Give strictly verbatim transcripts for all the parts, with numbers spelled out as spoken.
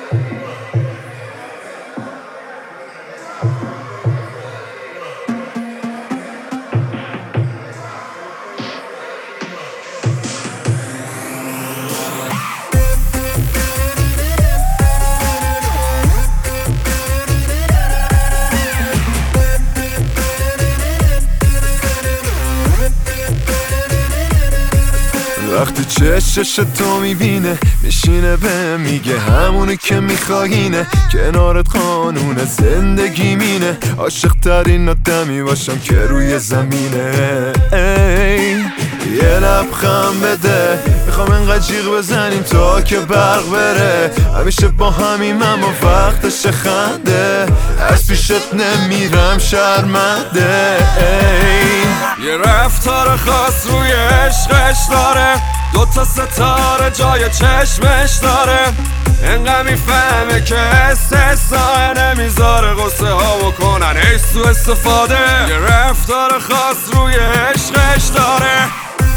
وقتی چشش تو میبینه میشینه به میگه همونی که میخواینه، کنارت قانون زندگی مینه، عاشق ترین آدمی باشم که روی زمینه. ای یه لبخند بده، میخوام انقدر جیغ بزنیم تا که برق بره، همیشه با همیم اما وقتش خنده، از پیشت نمیرم شرمنده. ای یه رفتار خاص روی عشقش داره، دوتا ستاره جای چشمش داره، انقدر میفهمه که استثناء نمیذاره غصه ها بکنن ای سو استفاده. یه رفتار خاص روی عشقش داره.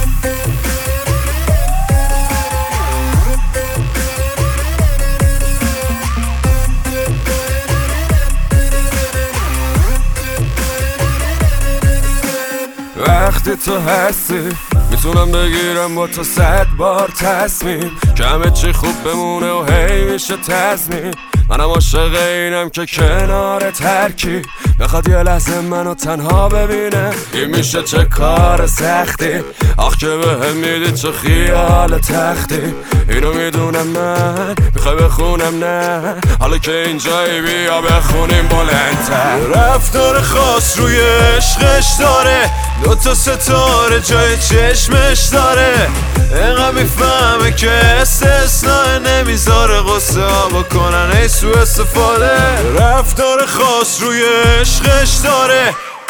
وقتی تو هستی میتونم بگیرم با تو صد بار تصمیم که همه چی خوب بمونه و هی میشه تضمین. منم عاشق اینم که کنار ترکی بخواد یه لحظه منو تنها ببینه، این میشه چه کار سختی، آخ که بهم میدی چه خیال تختی. اینو میدونم من میخوای بخونم نه، حالا که اینجایی بیا بخونیم بلندتر. رفتار خاص روی عشقش داره، دوتا ستاره جای چشمش داره، اینقدر میفهمه که استثناء نمیذاره غصه ها بکنن ای سو استفاده. رفتار خاص روی عشقش داره،